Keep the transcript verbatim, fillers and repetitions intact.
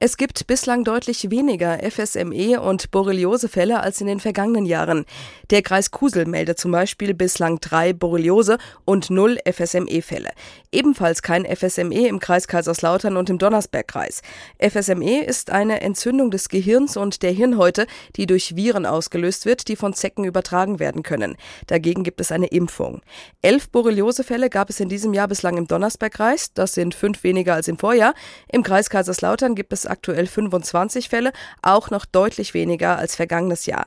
Es gibt bislang deutlich weniger F S M E- und Borreliose-Fälle als in den vergangenen Jahren. Der Kreis Kusel meldet zum Beispiel bislang drei Borreliose- und null F S M E-Fälle. Ebenfalls kein F S M E im Kreis Kaiserslautern und im Donnersbergkreis. F S M E ist eine Entzündung des Gehirns und der Hirnhäute, die durch Viren ausgelöst wird, die von Zecken übertragen werden können. Dagegen gibt es eine Impfung. Elf Borreliose-Fälle gab es in diesem Jahr bislang im Donnersbergkreis. Das sind fünf weniger als im Vorjahr. Im Kreis Kaiserslautern gibt es aktuell fünfundzwanzig Fälle, auch noch deutlich weniger als vergangenes Jahr.